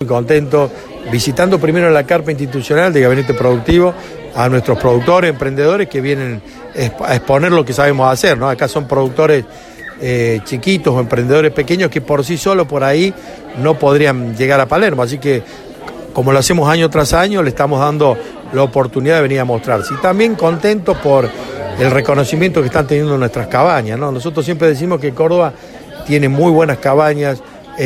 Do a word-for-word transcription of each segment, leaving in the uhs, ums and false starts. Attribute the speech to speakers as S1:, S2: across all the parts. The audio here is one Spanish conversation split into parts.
S1: contentos, visitando primero la carpa institucional de Gabinete Productivo a nuestros productores, emprendedores que vienen a exponer lo que sabemos hacer, ¿no? Acá son productores eh, chiquitos o emprendedores pequeños que por sí solos por ahí no podrían llegar a Palermo, así que como lo hacemos año tras año, le estamos dando la oportunidad de venir a mostrarse. Y también contentos por el reconocimiento que están teniendo nuestras cabañas, ¿no? Nosotros siempre decimos que Córdoba tiene muy buenas cabañas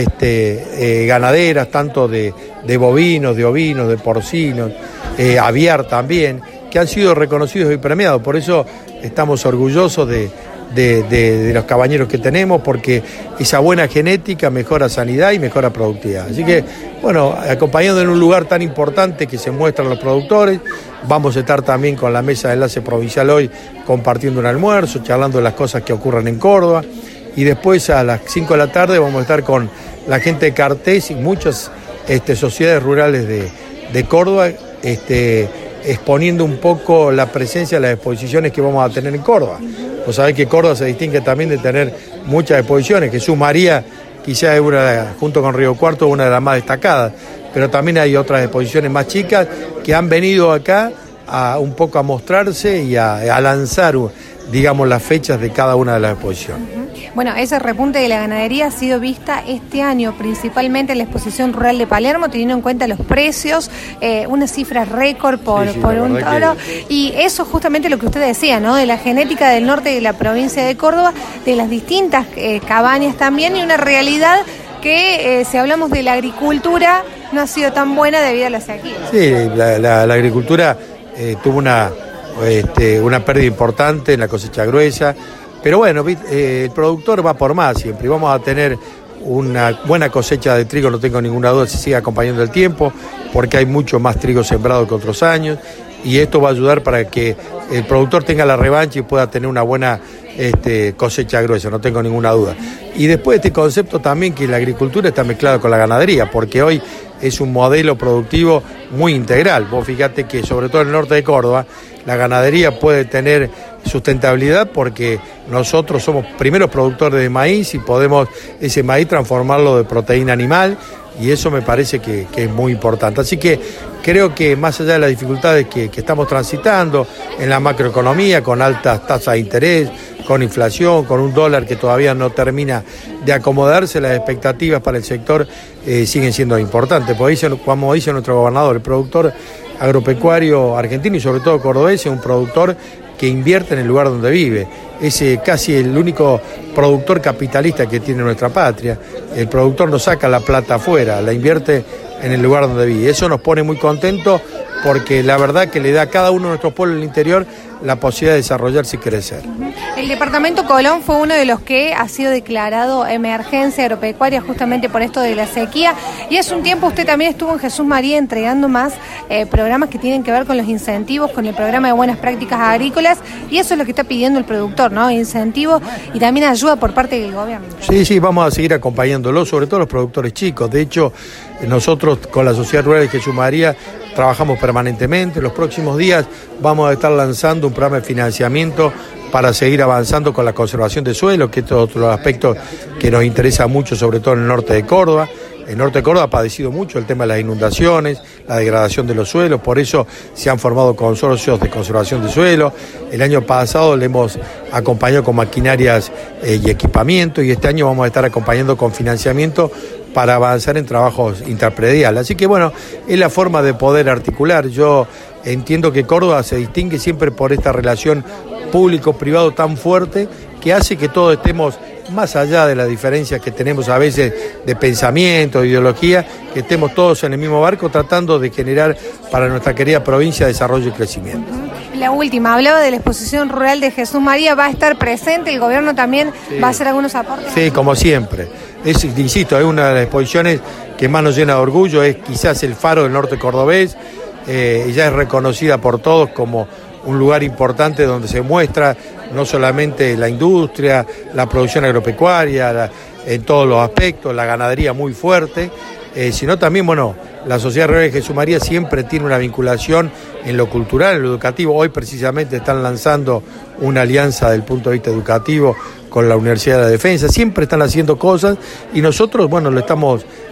S1: este, eh, ganaderas, tanto de, de bovinos, de ovinos, de porcinos, eh, aviar también, que han sido reconocidos y premiados. Por eso estamos orgullosos de, de, de, de los cabañeros que tenemos, porque esa buena genética mejora sanidad y mejora productividad. Así que, bueno, acompañando en un lugar tan importante que se muestran los productores, vamos a estar también con la mesa de enlace provincial hoy compartiendo un almuerzo, charlando de las cosas que ocurran en Córdoba. Y después a las cinco de la tarde vamos a estar con la gente de Cartés y muchas este, sociedades rurales de, de Córdoba, este, exponiendo un poco la presencia de las exposiciones que vamos a tener en Córdoba. Vos sabés que Córdoba se distingue también de tener muchas exposiciones. Jesús María quizás es una, junto con Río Cuarto, una de las más destacadas, pero también hay otras exposiciones más chicas que han venido acá a un poco a mostrarse y a, a lanzar, digamos, las fechas de cada una de las exposiciones.
S2: Bueno, ese repunte de la ganadería ha sido vista este año, principalmente en la exposición rural de Palermo, teniendo en cuenta los precios, eh, unas cifras récord por, sí, sí, por un toro. Que... Y eso justamente lo que usted decía, ¿no? De la genética del norte de la provincia de Córdoba, de las distintas eh, cabañas también, y una realidad que, eh, si hablamos de la agricultura, no ha sido tan buena debido a la sequía.
S1: Sí, la, la, la agricultura eh, tuvo una, este, una pérdida importante en la cosecha gruesa. Pero bueno, eh, el productor va por más siempre y vamos a tener una buena cosecha de trigo, no tengo ninguna duda si sigue acompañando el tiempo, porque hay mucho más trigo sembrado que otros años y esto va a ayudar para que el productor tenga la revancha y pueda tener una buena este, cosecha gruesa, no tengo ninguna duda. Y después este concepto también que la agricultura está mezclada con la ganadería, porque hoy es un modelo productivo muy integral. Vos fíjate que sobre todo en el norte de Córdoba, la ganadería puede tener sustentabilidad porque nosotros somos primeros productores de maíz y podemos ese maíz transformarlo de proteína animal y eso me parece que, que es muy importante. Así que creo que más allá de las dificultades que, que estamos transitando en la macroeconomía, con altas tasas de interés, con inflación, con un dólar que todavía no termina de acomodarse, las expectativas para el sector eh, siguen siendo importantes. Porque dice, como dice nuestro gobernador, el productor agropecuario argentino y sobre todo cordobés es un productor que invierte en el lugar donde vive. Es eh, casi el único productor capitalista que tiene nuestra patria. El productor no saca la plata afuera, la invierte en el lugar donde vive. Eso nos pone muy contentos porque la verdad que le da a cada uno de nuestros pueblos del interior la posibilidad de desarrollarse y crecer.
S2: El departamento Colón fue uno de los que ha sido declarado emergencia agropecuaria justamente por esto de la sequía y hace un tiempo usted también estuvo en Jesús María entregando más eh, programas que tienen que ver con los incentivos, con el programa de buenas prácticas agrícolas y eso es lo que está pidiendo el productor, ¿no? Incentivos y también ayuda por parte del gobierno.
S1: Sí, sí, vamos a seguir acompañándolo, sobre todo los productores chicos. De hecho, nosotros con la Sociedad Rural de Jesús María trabajamos permanentemente. Los próximos días vamos a estar lanzando un programa de financiamiento para seguir avanzando con la conservación de suelo, que es otro aspecto que nos interesa mucho, sobre todo en el norte de Córdoba. El norte de Córdoba ha padecido mucho el tema de las inundaciones, la degradación de los suelos, por eso se han formado consorcios de conservación de suelo. El año pasado le hemos acompañado con maquinarias eh, y equipamiento y este año vamos a estar acompañando con financiamiento para avanzar en trabajos interprediales. Así que bueno, es la forma de poder articular. Yo entiendo que Córdoba se distingue siempre por esta relación público-privado tan fuerte que hace que todos estemos más allá de las diferencias que tenemos a veces de pensamiento, de ideología, que estemos todos en el mismo barco tratando de generar para nuestra querida provincia desarrollo y crecimiento.
S2: La última, hablaba de la exposición rural de Jesús María, ¿va a estar presente? ¿El gobierno también sí. va a hacer algunos aportes?
S1: Sí, como siempre. Es, insisto, es una de las exposiciones que más nos llena de orgullo, es quizás el faro del norte cordobés, eh, ya es reconocida por todos como un lugar importante donde se muestra no solamente la industria, la producción agropecuaria, la, en todos los aspectos, la ganadería muy fuerte, eh, sino también, bueno, la Sociedad Rural de Jesús María siempre tiene una vinculación en lo cultural, en lo educativo. Hoy precisamente están lanzando una alianza desde el punto de vista educativo con la Universidad de la Defensa, siempre están haciendo cosas y nosotros, bueno, lo estamos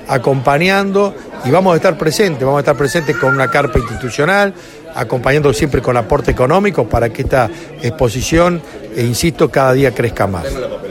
S1: acompañando y vamos a estar presentes, vamos a estar presentes con una carpa institucional, acompañando siempre con aporte económico para que esta exposición, e insisto, cada día crezca más.